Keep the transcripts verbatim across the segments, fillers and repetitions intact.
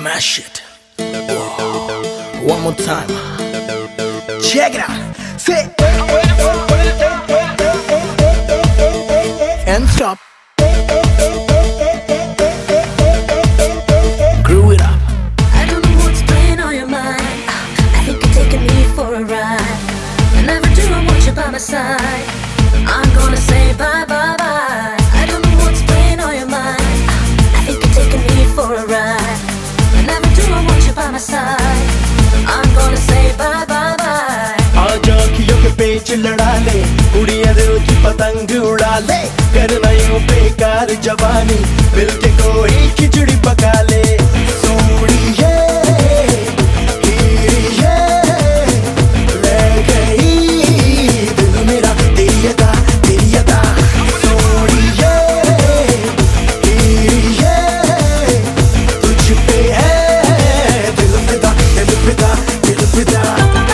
smash it. Whoa. One more time. Check it out. Say and stop. Groove it up. I don't know what's playing on your mind. I think you're taking me for a ride. I never do want you by my side. I'm gonna say bye bye bye. I don't know what's playing on your mind. I think you're taking me for a ride. I never do want you by my side. I'm gonna say bye bye bye. आजा अखियों के पेच लड़ा ले, उड़िया दिल की पतंग उड़ा ले, करना यूं बेकार जवानी, मिलके कोई खिचड़ी पका ले। सोड़िए हीरिए ले गई दिल मेरा तेरी अदा तेरी अदा। सोड़िए हीरिए तुझ पे है दिल फिदा दिल फिदा दिल फिदा।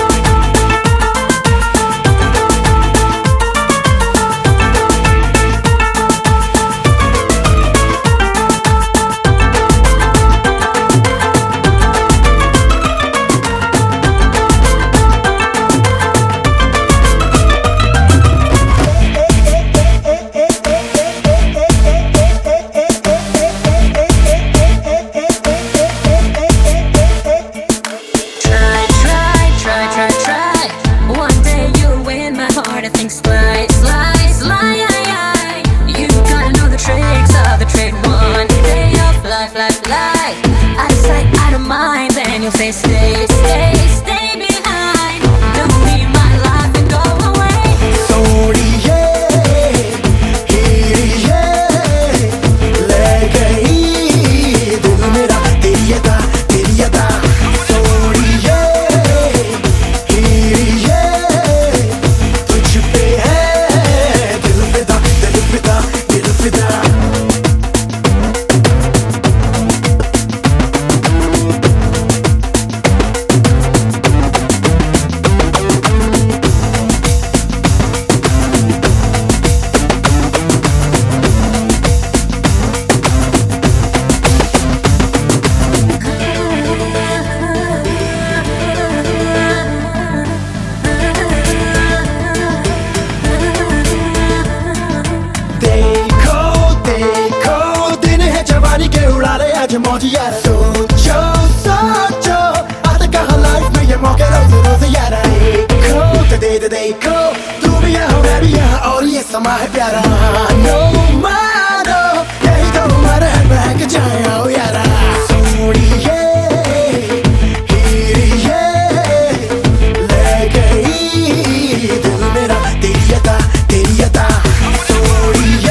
Slide, slide, slide. You gotta know the tricks of the trade. One day I'll fly, fly, fly. Out of sight, out of mind. Then you'll say, stay, stay, stay behind. Don't leave my life and go away. सोड़िए हीरिए ले गई दिल मेरा तेरी अदा तेरी अदा। सोड़िए हीरिए तुझ पे है दिल फिदा दिल फिदा दिल फिदा। आज मौज यार सोचो सोचो आते कहाँ लाइफ में ये मौके रोज रोज यार देखो तो दे दे देखो तू भी यहाँ मैं भी यहाँ और ये समा है प्यारा। नो मानो यही तो हमारा है बहक जाए आओ यारा। सोड़िए हीरिए ले गई दिल मेरा तेरी अदा तेरी अदा। सोड़िए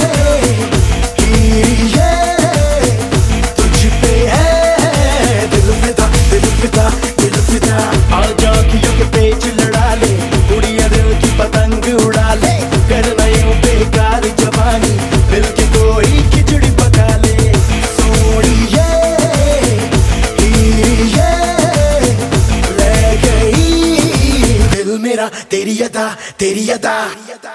हीरिए आजा अखियों के पेच लड़ा ले, उड़िया दिल की पतंग उड़ा ले, करना यूं बेकार जवानी, मिलके कोई खिचड़ी पका ले। सोड़िए हीरिए ले गई दिल मेरा तेरी अदा तेरी अदा।